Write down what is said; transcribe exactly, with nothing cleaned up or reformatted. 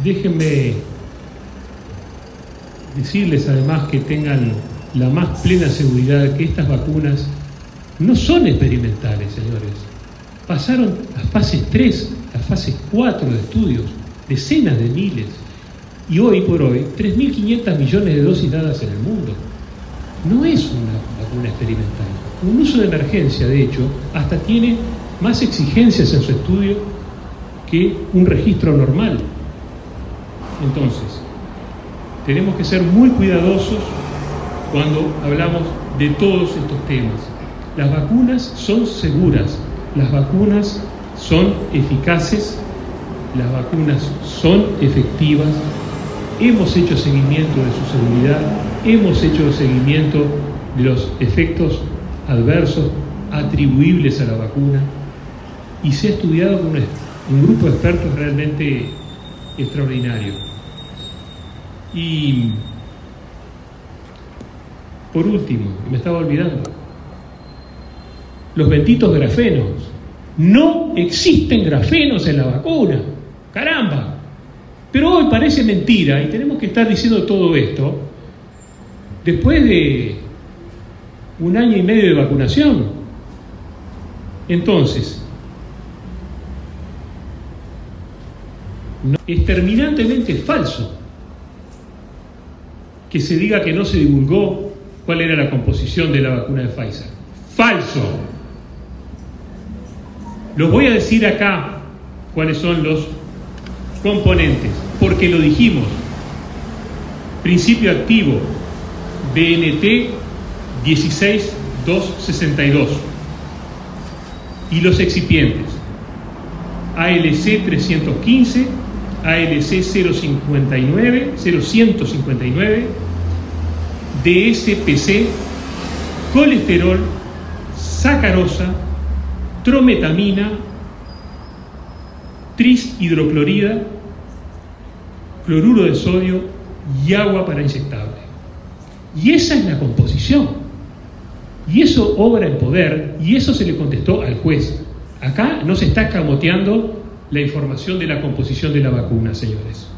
déjenme decirles además que tengan la más plena seguridad que estas vacunas no son experimentales, señores. Pasaron a fases tres, a fases cuatro de estudios, decenas de miles, y hoy por hoy, tres mil quinientos millones de dosis dadas en el mundo. No es una vacuna experimental. Un uso de emergencia, de hecho, hasta tiene más exigencias en su estudio que un registro normal. Entonces, tenemos que ser muy cuidadosos cuando hablamos de todos estos temas. Las vacunas son seguras, las vacunas son eficaces, las vacunas son efectivas. Hemos hecho seguimiento de su seguridad, hemos hecho seguimiento de los efectos adversos atribuibles a la vacuna y se ha estudiado con un grupo de expertos realmente extraordinario. Y por último, me estaba olvidando, los benditos grafenos. No existen grafenos en la vacuna. ¡Caramba! Pero hoy parece mentira y tenemos que estar diciendo todo esto después de un año y medio de vacunación. Entonces, no, es terminantemente falso que se diga que no se divulgó cuál era la composición de la vacuna de Pfizer. ¡Falso! Los voy a decir acá cuáles son los componentes, porque lo dijimos. Principio activo, B N T dieciséis mil doscientos sesenta y dos. Y los excipientes, A L C trescientos quince, A L C cero cincuenta y nueve, cero ciento cincuenta y nueve, D S P C, colesterol, sacarosa, trometamina, trishidroclorida, cloruro de sodio y agua para inyectable. Y esa es la composición. Y eso obra en poder, y eso se le contestó al juez. Acá no se está escamoteando la información de la composición de la vacuna, señores.